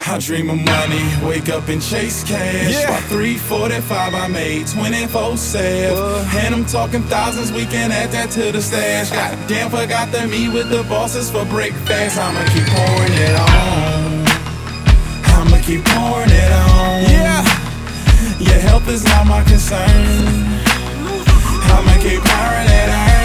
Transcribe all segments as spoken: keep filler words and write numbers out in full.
I dream of money, wake up and chase cash. Yeah. By three forty-five I made twenty-four seven. And I'm talking thousands, we can add that to the stash. Goddamn, forgot to meet with the bosses for breakfast. I'ma keep pouring it on. I'ma keep pouring it on. Yeah. Your health is not my concern. I'ma keep pouring it on.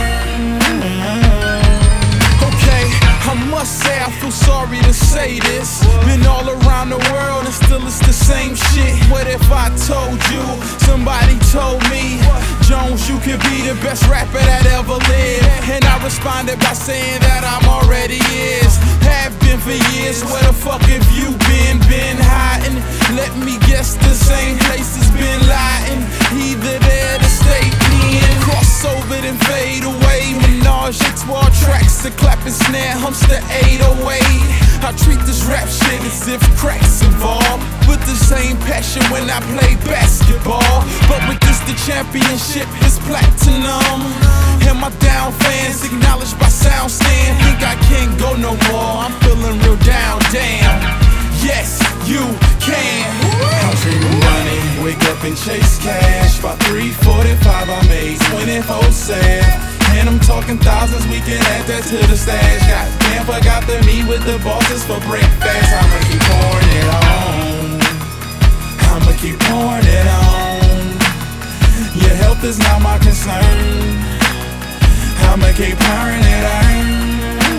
Okay, I must say I feel sorry to say this. Been all around the world and still it's the same shit. What if I told you, somebody told me, Jones, you could be the best rapper that ever lived? And I responded by saying that I'm already is. Have been for years, where the fuck have you been? Been hiding? Let me guess, the same place has been lying. Either there to stay in, cross over then fade away. Menage a trois tracks, the clap and snare, humster eight oh eight. I treat this rap shit as if crack's involved, with the same passion when I play basketball. But with this the championship is platinum, and my down fans acknowledged by sound stand. Think I can't go no more, I'm feeling real down, damn. Yes, you can. I dream of money, wake up and chase cash. By three forty-five I made twenty-four seven. And I'm talking thousands, we can add that to the stash. Goddamn, forgot to meet with the bosses for breakfast. I'ma keep pouring it on. I'ma keep pouring it on. Your health is not my concern. I'ma keep pouring it on.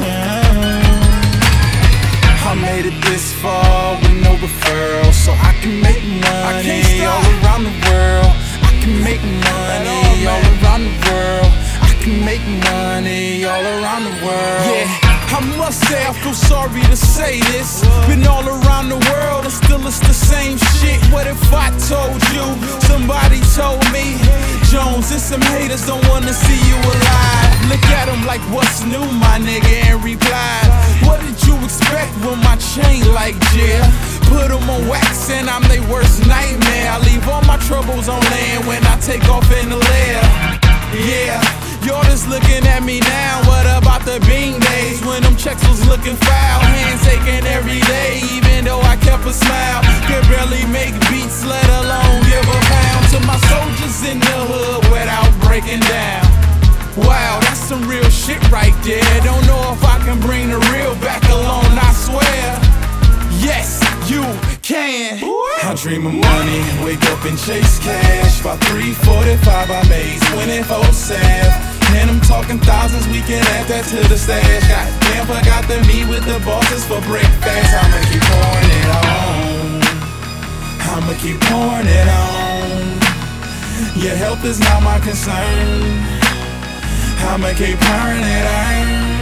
I made it this far with no referral, so I can make money all around the world. I can make money all around the world. I can make money all around the world. Yeah, I must say I feel sorry to say this. Been all around the world and still it's the same shit. What if I told you, somebody told me, Jones, and some haters don't wanna see you alive? Look at them like, what's new, my nigga, and replied, what did you expect with my chain like Jill? Put them on wax and I'm their worst nightmare. I leave all my troubles on land when I take off in the lair. Yeah, you're just looking at me now. What about the bean days when them checks was looking foul? Hands aching every day, even though I kept a smile. Could barely make beats, let alone give a pound to my soldiers in the hood without breaking down. Wow, that's some real shit right there. Don't know if I can bring the real back alone, I swear. Yes, you can. I dream of money, wake up and chase cash. By three forty-five I made twenty-four seven. And I'm talking thousands, we can add that to the stash. Goddamn, forgot to meet with the bosses for breakfast. I'ma keep pouring it on. I'ma keep pouring it on. Your health is not my concern. I'ma keep pouring it on.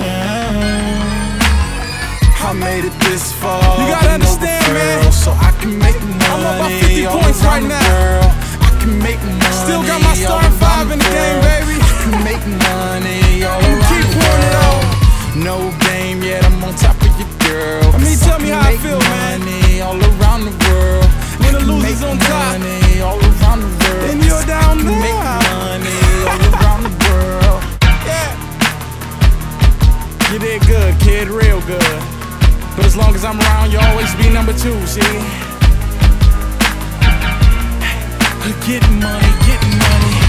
I made it this far. You gotta understand, man, so I can make money. I'm about fifty points right now. World. I can make money. Still got my starting five in the game, baby. I can make money all around keep the pouring it world. No game yet, I'm on top of your girl. I mean, tell me how I feel, man. Money all around the world. When the loser's on top, money all around the world. and you're down there. Make money all around the world. Yeah. You did good, kid, real good. But as long as I'm around, you always be number two, see? Getting money, getting money.